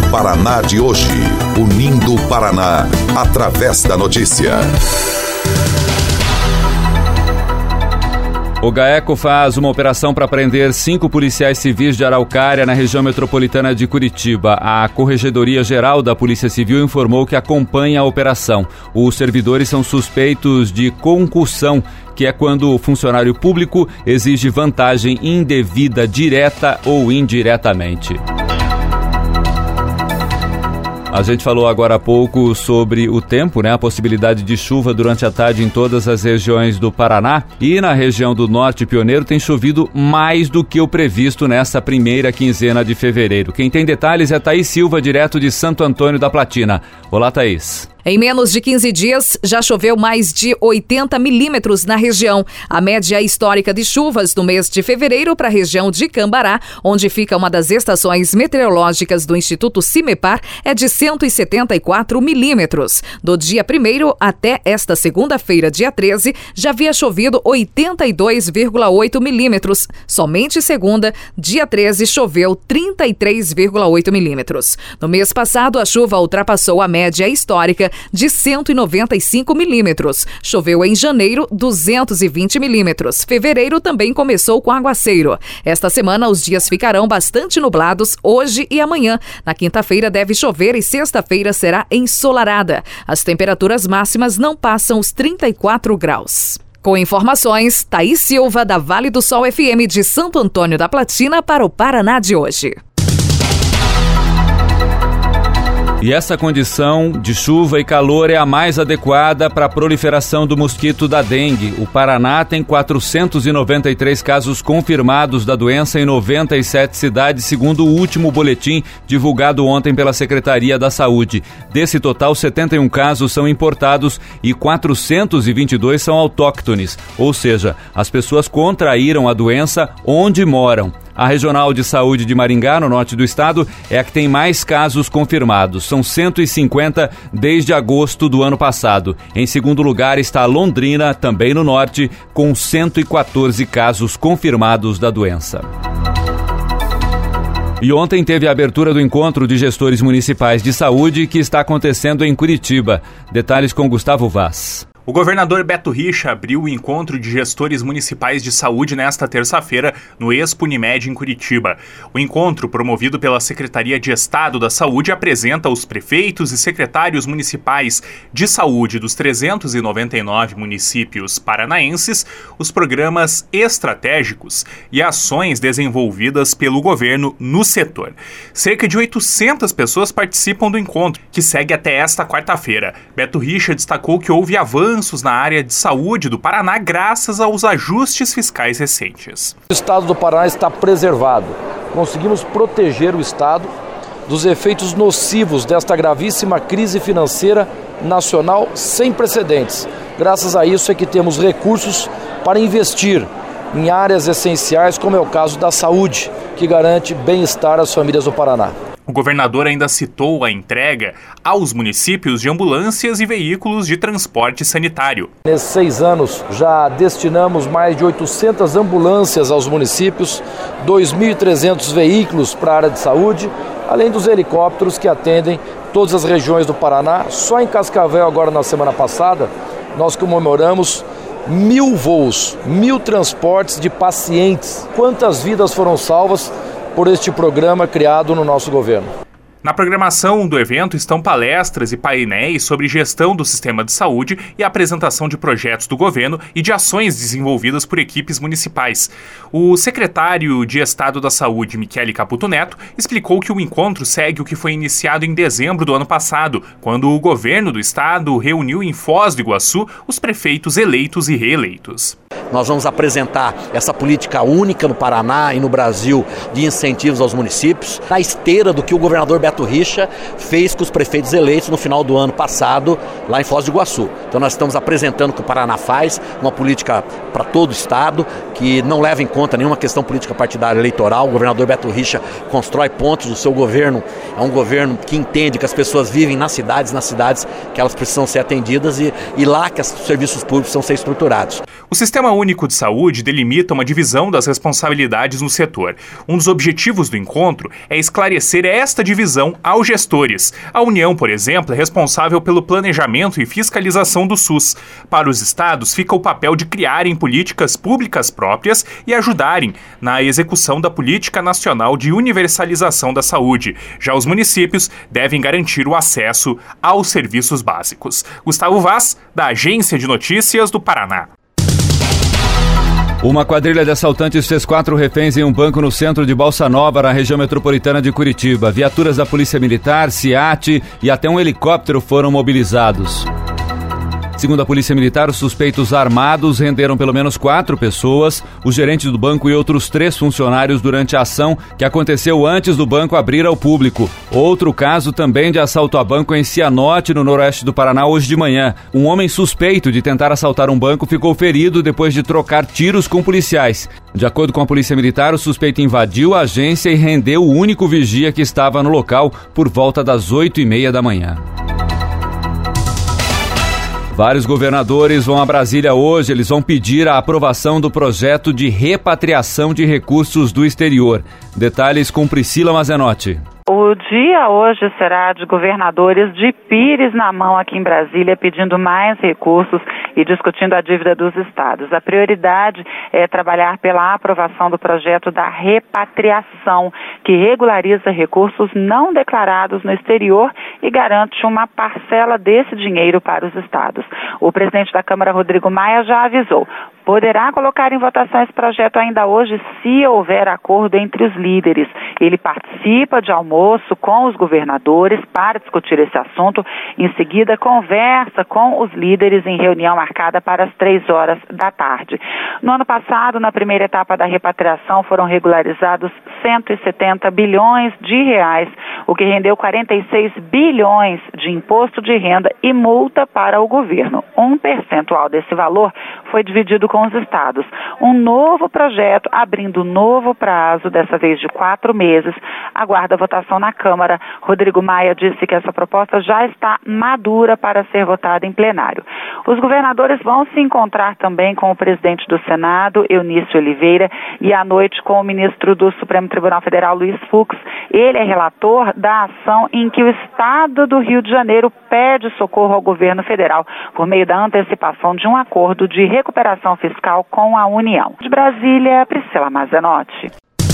Paraná de hoje. Unindo o Paraná, através da notícia. O GAECO faz uma operação para prender 5 policiais civis de Araucária, na região metropolitana de Curitiba. A Corregedoria Geral da Polícia Civil informou que acompanha a operação. Os servidores são suspeitos de concussão, que é quando o funcionário público exige vantagem indevida, direta ou indiretamente. A gente falou agora há pouco sobre o tempo, a possibilidade de chuva durante a tarde em todas as regiões do Paraná. E na região do Norte Pioneiro tem chovido mais do que o previsto nessa primeira quinzena de fevereiro. Quem tem detalhes é Thaís Silva, direto de Santo Antônio da Platina. Olá, Thaís. Em menos de 15 dias, já choveu mais de 80 milímetros na região. A média histórica de chuvas no mês de fevereiro para a região de Cambará, onde fica uma das estações meteorológicas do Instituto CIMEPAR, é de 174 milímetros. Do dia 1º até esta segunda-feira, dia 13, já havia chovido 82,8 milímetros. Somente segunda, dia 13, choveu 33,8 milímetros. No mês passado, a chuva ultrapassou a média histórica de 195 milímetros. Choveu em janeiro 220 milímetros. Fevereiro também começou com aguaceiro. Esta semana os dias ficarão bastante nublados hoje e amanhã. Na quinta-feira deve chover e sexta-feira será ensolarada. As temperaturas máximas não passam os 34 graus. Com informações, Thaís Silva, da Vale do Sol FM de Santo Antônio da Platina, para o Paraná de hoje. E essa condição de chuva e calor é a mais adequada para a proliferação do mosquito da dengue. O Paraná tem 493 casos confirmados da doença em 97 cidades, segundo o último boletim divulgado ontem pela Secretaria da Saúde. Desse total, 71 casos são importados e 422 são autóctones, ou seja, as pessoas contraíram a doença onde moram. A Regional de Saúde de Maringá, no norte do estado, é a que tem mais casos confirmados. São 150 desde agosto do ano passado. Em segundo lugar está Londrina, também no norte, com 114 casos confirmados da doença. E ontem teve a abertura do encontro de gestores municipais de saúde que está acontecendo em Curitiba. Detalhes com Gustavo Vaz. O governador Beto Richa abriu o encontro de gestores municipais de saúde nesta terça-feira no Expo Unimed em Curitiba. O encontro, promovido pela Secretaria de Estado da Saúde, apresenta os prefeitos e secretários municipais de saúde dos 399 municípios paranaenses, os programas estratégicos e ações desenvolvidas pelo governo no setor. Cerca de 800 pessoas participam do encontro, que segue até esta quarta-feira. Beto Richa destacou que houve avanços na área de saúde do Paraná graças aos ajustes fiscais recentes. O estado do Paraná está preservado. Conseguimos proteger o estado dos efeitos nocivos desta gravíssima crise financeira nacional sem precedentes. Graças a isso é que temos recursos para investir em áreas essenciais, como é o caso da saúde, que garante bem-estar às famílias do Paraná. O governador ainda citou a entrega aos municípios de ambulâncias e veículos de transporte sanitário. Nesses 6 anos já destinamos mais de 800 ambulâncias aos municípios, 2.300 veículos para a área de saúde, além dos helicópteros que atendem todas as regiões do Paraná. Só em Cascavel, agora na semana passada, nós comemoramos 1.000 voos, 1.000 transportes de pacientes. Quantas vidas foram salvas por este programa criado no nosso governo? Na programação do evento estão palestras e painéis sobre gestão do sistema de saúde e a apresentação de projetos do governo e de ações desenvolvidas por equipes municipais. O secretário de Estado da Saúde, Michele Caputo Neto, explicou que o encontro segue o que foi iniciado em dezembro do ano passado, quando o governo do estado reuniu em Foz do Iguaçu os prefeitos eleitos e reeleitos. Nós vamos apresentar essa política única no Paraná e no Brasil de incentivos aos municípios, na esteira do que o governador Beto Richa fez com os prefeitos eleitos no final do ano passado, lá em Foz do Iguaçu. Então nós estamos apresentando o que o Paraná faz, uma política para todo o estado, que não leva em conta nenhuma questão política partidária eleitoral. O governador Beto Richa constrói pontos, o seu governo é um governo que entende que as pessoas vivem nas cidades que elas precisam ser atendidas e lá que os serviços públicos precisam ser estruturados. O Sistema Único de Saúde delimita uma divisão das responsabilidades no setor. Um dos objetivos do encontro é esclarecer esta divisão aos gestores. A União, por exemplo, é responsável pelo planejamento e fiscalização do SUS. Para os estados, fica o papel de criarem políticas públicas próprias e ajudarem na execução da Política Nacional de Universalização da Saúde. Já os municípios devem garantir o acesso aos serviços básicos. Gustavo Vaz, da Agência de Notícias do Paraná. Uma quadrilha de assaltantes fez 4 reféns em um banco no centro de Balsa Nova, na região metropolitana de Curitiba. Viaturas da Polícia Militar, SIAT e até um helicóptero foram mobilizados. Segundo a Polícia Militar, os suspeitos armados renderam pelo menos 4 pessoas, o gerente do banco e outros 3 funcionários durante a ação que aconteceu antes do banco abrir ao público. Outro caso também de assalto a banco em Cianorte, no noroeste do Paraná, hoje de manhã. Um homem suspeito de tentar assaltar um banco ficou ferido depois de trocar tiros com policiais. De acordo com a Polícia Militar, o suspeito invadiu a agência e rendeu o único vigia que estava no local por volta das 8h30 da manhã. Vários governadores vão a Brasília hoje. Eles vão pedir a aprovação do projeto de repatriação de recursos do exterior. Detalhes com Priscila Mazenotti. O dia hoje será de governadores de pires na mão aqui em Brasília, pedindo mais recursos e discutindo a dívida dos estados. A prioridade é trabalhar pela aprovação do projeto da repatriação, que regulariza recursos não declarados no exterior e garante uma parcela desse dinheiro para os estados. O presidente da Câmara, Rodrigo Maia, já avisou. Poderá colocar em votação esse projeto ainda hoje se houver acordo entre os líderes. Ele participa de almoço com os governadores para discutir esse assunto. Em seguida, conversa com os líderes em reunião marcada para as 15h. No ano passado, na primeira etapa da repatriação, foram regularizados 170 bilhões de reais, o que rendeu 46 bilhões de imposto de renda e multa para o governo. Um percentual desse valor foi dividido com os estados. Um novo projeto, abrindo novo prazo, dessa vez de 4 meses, aguarda votação na Câmara. Rodrigo Maia disse que essa proposta já está madura para ser votada em plenário. Os governadores vão se encontrar também com o presidente do Senado, Eunício Oliveira, e à noite com o ministro do Supremo Tribunal Federal, Luiz Fux. Ele é relator da ação em que o estado do Rio de Janeiro pede socorro ao governo federal por meio da antecipação de um acordo de recuperação fiscal com a União. De Brasília, Priscila Mazenotti.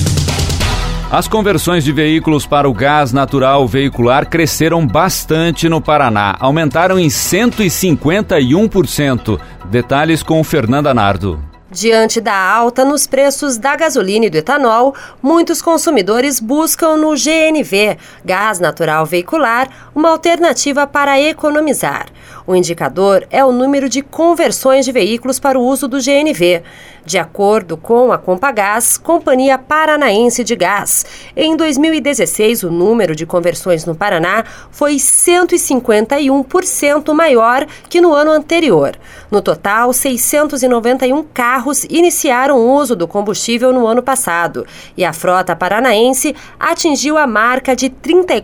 As conversões de veículos para o gás natural veicular cresceram bastante no Paraná. Aumentaram em 151%. Detalhes com Fernanda Nardo. Diante da alta nos preços da gasolina e do etanol, muitos consumidores buscam no GNV, gás natural veicular, uma alternativa para economizar. O indicador é o número de conversões de veículos para o uso do GNV. De acordo com a Compagás, Companhia Paranaense de Gás, em 2016 o número de conversões no Paraná foi 151% maior que no ano anterior. No total, 691 carros iniciaram o uso do combustível no ano passado e a frota paranaense atingiu a marca de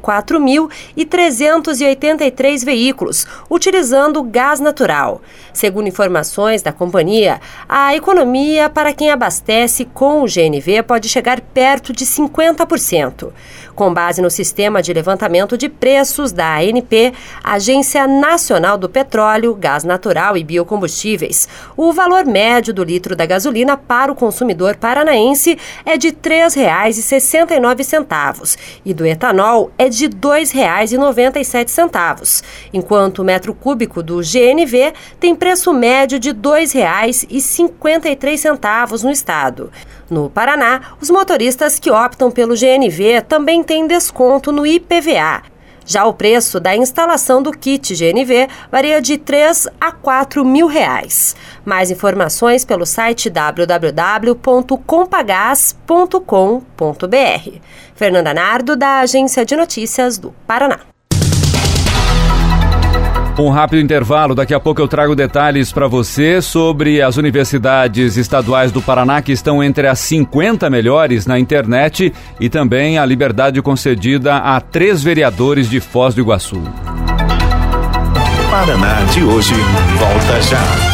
34.383 veículos, utilizando gás natural. Segundo informações da companhia, a economia para quem abastece com o GNV pode chegar perto de 50%. Com base no sistema de levantamento de preços da ANP, Agência Nacional do Petróleo, Gás Natural e Biocombustíveis, o valor médio do litro da gasolina para o consumidor paranaense é de R$ 3,69 e do etanol é de R$ 2,97, enquanto o metro cúbico do GNV tem preço médio de R$ 2,53 no estado. No Paraná, os motoristas que optam pelo GNV também têm desconto no IPVA. Já o preço da instalação do kit GNV varia de R$ 3 a R$ 4.000. Mais informações pelo site www.compagás.com.br. Fernanda Nardo, da Agência de Notícias do Paraná. Um rápido intervalo, daqui a pouco eu trago detalhes para você sobre as universidades estaduais do Paraná que estão entre as 50 melhores na internet e também a liberdade concedida a 3 vereadores de Foz do Iguaçu. Paraná de hoje volta já.